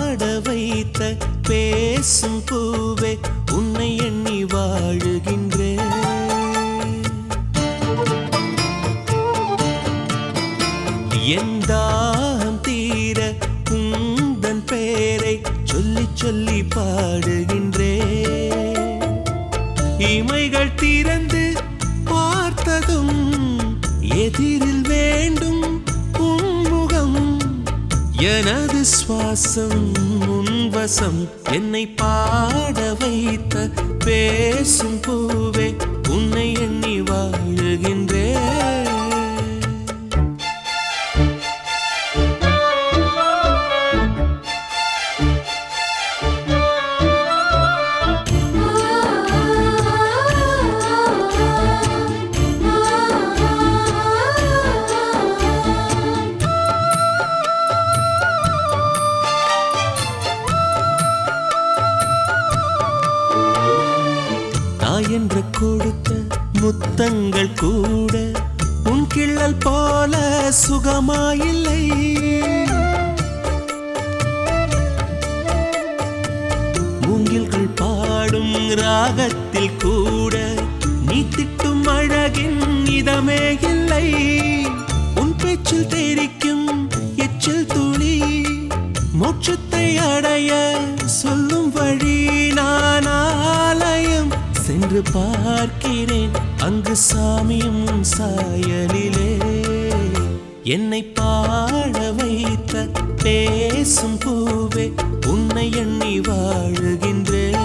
பாட வைத்த பேசும் பூவே உன்னை எண்ணி வாழுகின்றேன். என் தாகம் தீர உந்தன் பெயரை சொல்லி சொல்லி பாடுகின்றேன். இமைகள் திறந்து பார்த்ததும் எதிரில் வேண்டும் உன்முகம். எனது சுவாசம் உன்வசம் என்னை பாட வைத்த பேசும் பூவே உன்னை எண்ணி வாழுகின்றேன். என்று கொடுத்த முத்தங்கள் கூட உன் கிள்ளல் போல சுகமாயில்லை. மூங்கில்கள் பாடும் ராகத்தில் கூட நீ திட்டும் அழகின் இதமே இல்லை. உன் பேச்சில் தெரிக்கும் எச்சில் துளி மோட்சத்தை அடைய சொல்லும் வழி. நான் ஆலயம் சென்று பார்க்கிறேன் அங்கு சாமியும் சாயலிலே. என்னை பாட வைத்த பேசும் பூவே உன்னை எண்ணி வாழுகின்றேன்.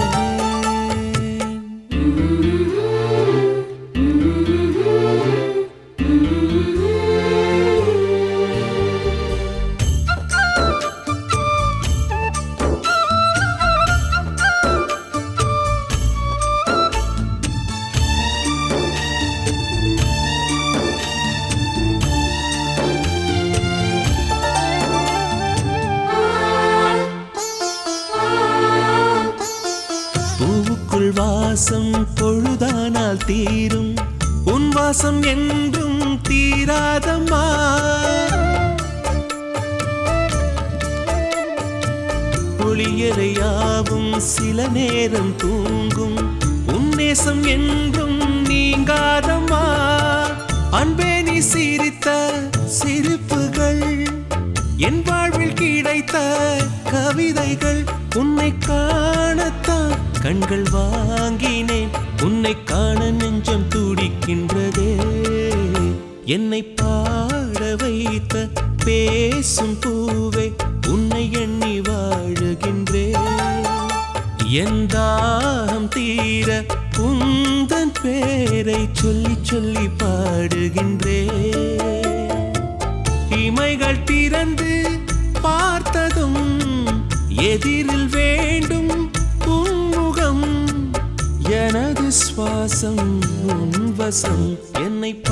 பூவுக்குள் வாசம் பொழுதானால் தீரும் உன் வாசம் என்றும் தீராதம்மா. ஒளியறையாவும் சில நேரம் தூங்கும் உன் நேசம் என்றும் நீங்காதம்மா. அன்பே நீ சிரித்த சிரிப்புகள் என் வாழ்வில் கிடைத்த கவிதைகள். உன்னை காணத்தான் கண்கள் வாங்கினேன் உன்னை காண நெஞ்சம் துடிக்கின்றதே. என்னை பாட வைத்த பேசும் பூவே உன்னை எண்ணி வாழுகின்றேன். என் தாகம் தீர உந்தன் பேரை சொல்லி சொல்லி பாடுகின்றேன். இமைகள் திறந்து பார்த்ததும் எதிரில் வேண்டும் உன்முகம். எனது சுவாசம் உன்வசம் என்னை